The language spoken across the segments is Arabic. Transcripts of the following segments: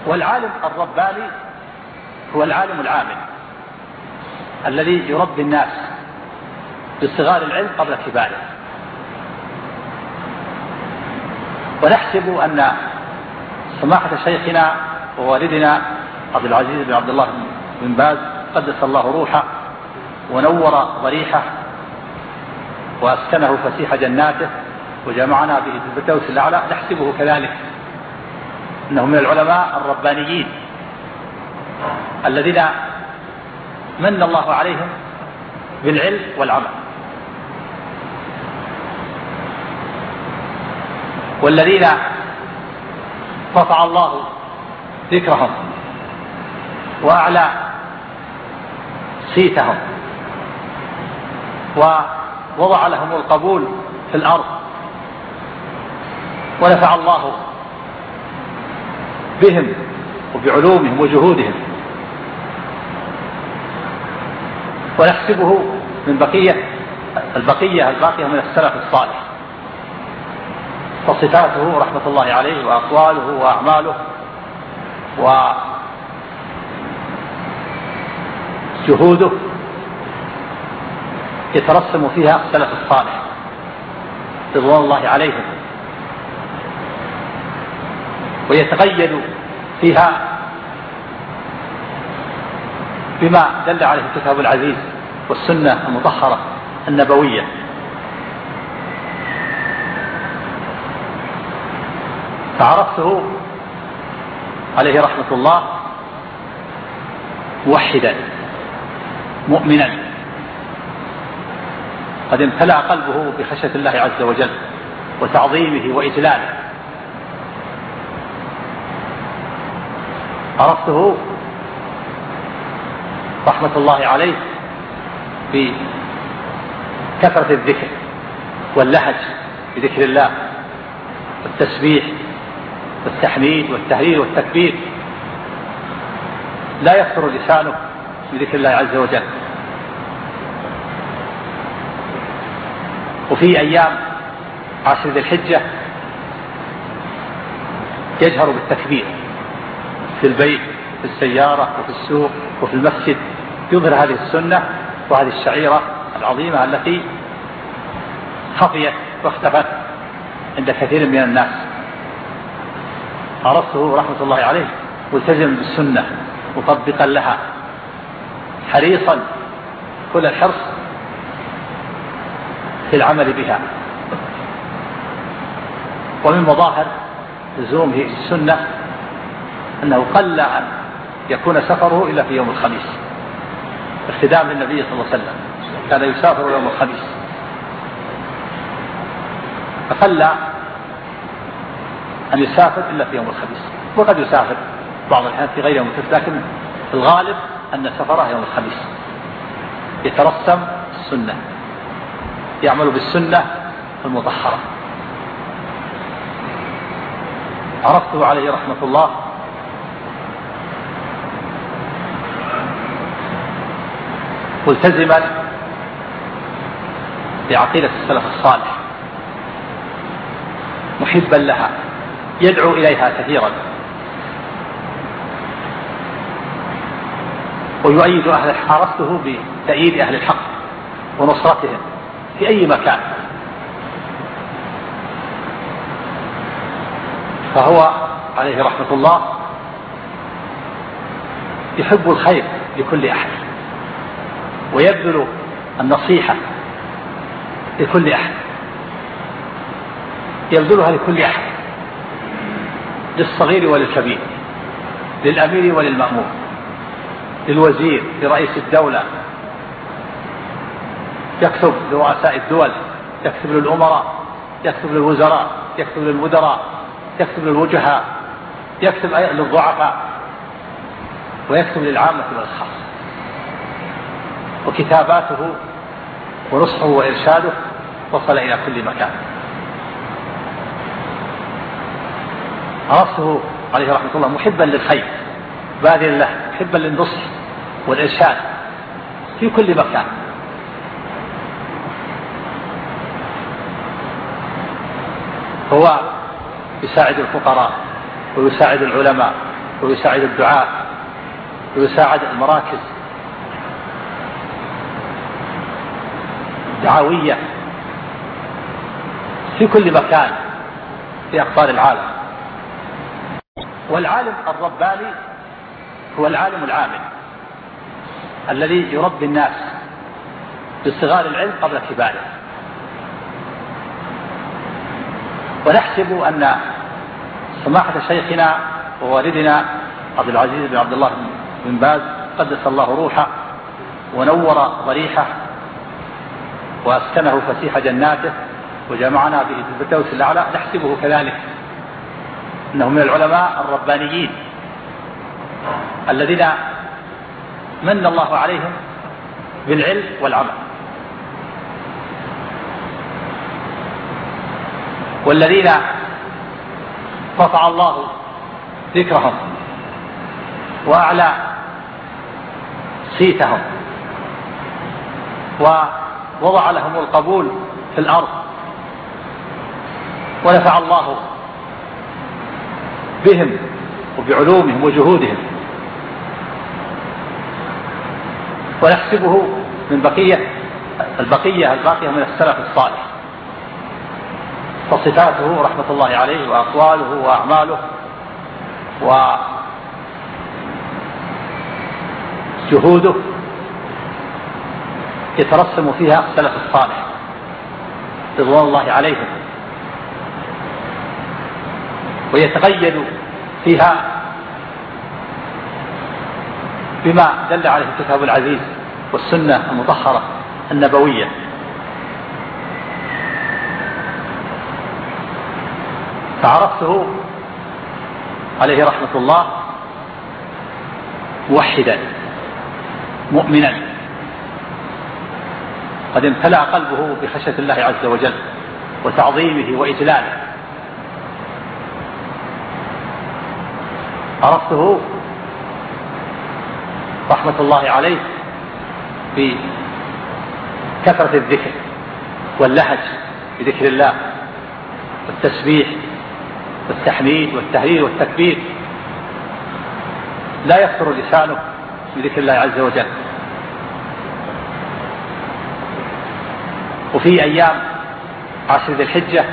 والعالم الرباني هو العالم العامل الذي يربي الناس بصغار العلم قبل كباره. ونحسب أن سماحة شيخنا ووالدنا عبد العزيز بن عبد الله بن باز قدس الله روحه ونور ضريحه وأسكنه فسيح جناته وجمعنا به في الفردوس الأعلى، نحسبه كذلك أنه من العلماء الربانيين الذين من الله عليهم بالعلم والعمل، والذين رفع الله ذكرهم وأعلى صيتهم ووضع لهم القبول في الأرض، ونفع الله بهم وبعلومهم وجهودهم. ونحسبه من البقية الباقية من السلف الصالح، فصفاته رحمة الله عليه وأقواله وأعماله وجهوده يترسم فيها السلف الصالح رضوان الله عليهم، ويتقيد فيها بما دل عليه الكتاب العزيز والسنة المطهرة النبوية. فعرفته عليه رحمة الله موحدا مؤمنا قد امتلأ قلبه بخشية الله عز وجل وتعظيمه وإجلاله. عرفته رحمة الله عليه بكثرة الذكر واللهج بذكر الله والتسبيح والتحميد والتهليل والتكبير، لا يفتر لسانه بذكر الله عز وجل. وفي أيام عشر ذي الحجة يجهر بالتكبير في البيت في السيارة وفي السوق وفي المسجد، يظهر هذه السنة وهذه الشعيرة العظيمة التي خفيت واختفت عند كثير من الناس. عرفته رحمة الله عليه ملتزم بالسنة مطبقا لها حريصا كل الحرص في العمل بها. ومن مظاهر لزومه السنة أنه قل أن يكون سفره إلا في يوم الخميس اقتداء بالنبي صلى الله عليه وسلم، كان يسافر يوم الخميس، فقل أن يسافر إلا في يوم الخميس، وقد يسافر بعض الأحيان في غير يوم الخميس، لكن في الغالب أن سفره يوم الخميس. يترسم السنة، يعمل بالسنة المطهرة. عرفته عليه رحمة الله ملتزما بعقيدة السلف الصالح محبا لها يدعو إليها كثيرا، ويؤيد أهل الحق. عرفته بتأييد أهل الحق ونصرتهم في أي مكان، فهو عليه رحمة الله يحب الخير لكل أحد ويبذل النصيحة لكل أحد، يبذلها لكل أحد، للصغير وللكبير، للأمير وللمأمور، للوزير، لرئيس الدولة، يكتب لرؤساء الدول، يكتب للأمراء، يكتب للوزراء، يكتب للمدراء، يكتب للوجهاء، يكتب للضعفاء، ويكتب للعامة والخاصة. وكتاباته ونصحه وإرشاده وصل إلى كل مكان. عرفته عليه رحمة الله محبا للخير باذلا له، محبا للنصح والإرشاد في كل مكان. هو يساعد الفقراء ويساعد العلماء ويساعد الدعاء ويساعد المراكز الدعوية في كل مكان في أقطار العالم. والعالم الرباني هو العالم العامل الذي يربي الناس بصغار العلم قبل كباره. ونحسب أن سماحة شيخنا ووالدنا عبد العزيز بن عبد الله بن باز قدس الله روحه ونور ضريحه وأسكنه فسيح جناته وجمعنا به في الفردوس الأعلى، نحسبه كذلك أنه من العلماء الربانيين الذين من الله عليهم بالعلم والعمل، والذين رفع الله ذكرهم وأعلى صيتهم ووضع لهم القبول في الأرض، ونفع الله بهم وبعلومهم وجهودهم. ونحسبه من البقية الباقية من السلف الصالح، فصفاته رحمة الله عليه وأقواله وأعماله وجهوده يترسم فيها السلف الصالح رضوان الله عليهم، ويتقيد فيها بما دل عليه الكتاب العزيز والسنة المطهرة النبوية. فعرفته عليه رحمة الله موحدا مؤمنا قد امتلأ قلبه بخشية الله عز وجل وتعظيمه وإجلاله. عرفته رحمة الله عليه بكثرة الذكر واللهج بذكر الله والتسبيح والتحميد والتهليل والتكبير، لا يفتر لسانه بذكر الله عز وجل. وفي أيام عشر ذي الحجة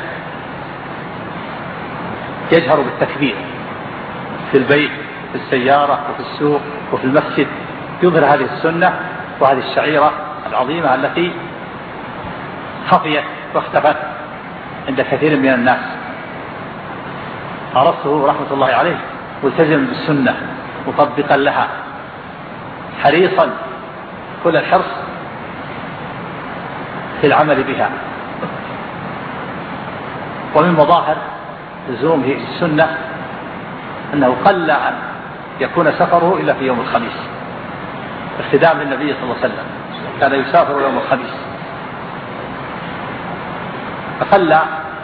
يجهر بالتكبير في البيت في السيارة وفي السوق وفي المسجد، يظهر هذه السنة وهذه الشعيرة العظيمة التي خفيت واختفت عند كثير من الناس. عرفته رحمة الله عليه ملتزم بالسنة مطبقا لها حريصا كل الحرص في العمل بها. ومن مظاهر لزومه السنة أنه قل أن يكون سفره إلا في يوم الخميس اقتداء بالنبي صلى الله عليه وسلم، كان يسافر يوم الخميس، فقل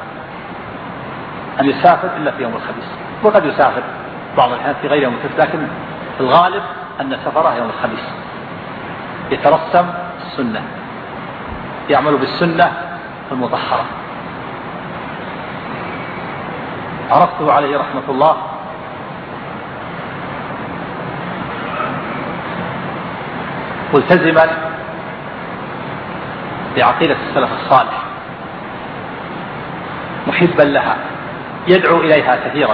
أن يسافر إلا في يوم الخميس. وقد يسافر بعض الأحيان في غير يوم الخميس، لكن في الغالب أن سفره يوم الخميس. يترسم السنة، يعمل بالسنة المطهرة. عرفته عليه رحمة الله ملتزما بعقيدة السلف الصالح محبا لها يدعو إليها كثيرا،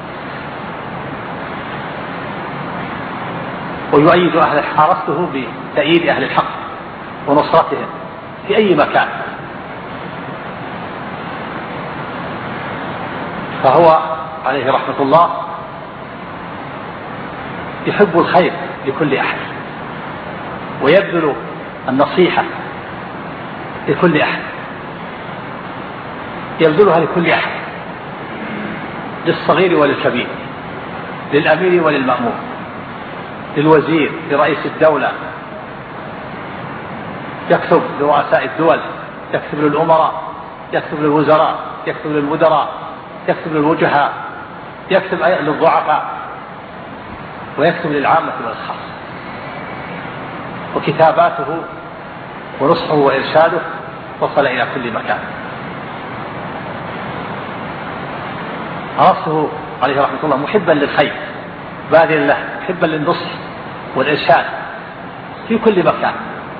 ويؤيد أهل حرسته بتأييد أهل الحق ونصرتهم في أي مكان. فهو عليه رحمة الله يحب الخير لكل أحد ويبذل النصيحة لكل أحد، يبذلها لكل أحد، للصغير وللكبير، للأمير وللمأمور، للوزير، لرئيس الدولة، يكتب لرؤساء الدول، يكتب للأمراء، يكتب للوزراء، يكتب للمدراء، يكتب للوجهاء، يكتب للضعفاء، ويكتب للعامة والخاصة. وكتاباته ونصحه وإرشاده وصل إلى كل مكان. عرفته عليه رحمة الله محبا للخير باذلا له محبا للنصح والإرشاد في كل مكان.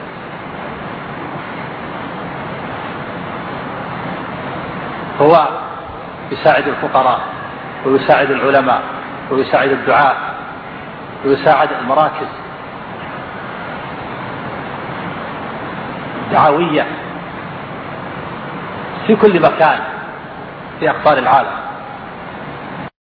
هو يساعد الفقراء ويساعد العلماء ويساعد الدعاة ويساعد المراكز دعوية في كل مكان في أقطار العالم.